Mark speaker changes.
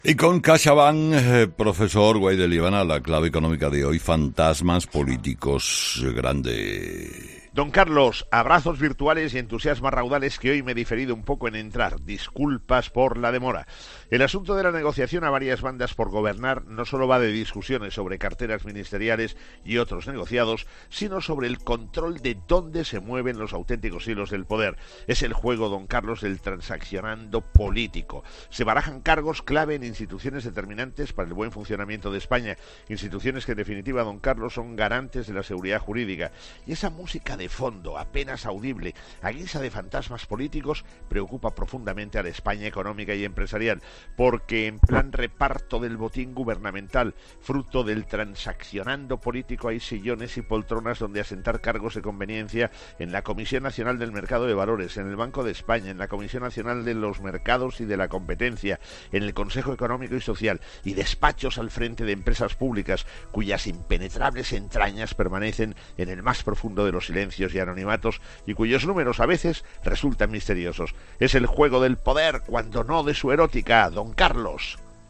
Speaker 1: Y con CaixaBank, profesor Guay de Líbana, la clave económica de hoy, fantasmas políticos grande.
Speaker 2: Don Carlos, abrazos virtuales y entusiasmas raudales que hoy me he diferido un poco en entrar. Disculpas por la demora. El asunto de la negociación a varias bandas por gobernar no solo va de discusiones sobre carteras ministeriales y otros negociados, sino sobre el control de dónde se mueven los auténticos hilos del poder. Es el juego, don Carlos, del transaccionando político. Se barajan cargos clave en instituciones determinantes para el buen funcionamiento de España, instituciones que en definitiva, don Carlos, son garantes de la seguridad jurídica. Y esa música de fondo, apenas audible, a guisa de fantasmas políticos, preocupa profundamente a la España económica y empresarial, porque en plan reparto del botín gubernamental, fruto del transaccionando político, hay sillones y poltronas donde asentar cargos de conveniencia en la Comisión Nacional del Mercado de Valores, en el Banco de España, en la Comisión Nacional de los Mercados y de la Competencia, en el Consejo Económico y Social, y despachos al frente de empresas públicas cuyas impenetrables entrañas permanecen en el más profundo de los silencios y anonimatos y cuyos números a veces resultan misteriosos. Es el juego del poder, cuando no de su erótica, don Carlos.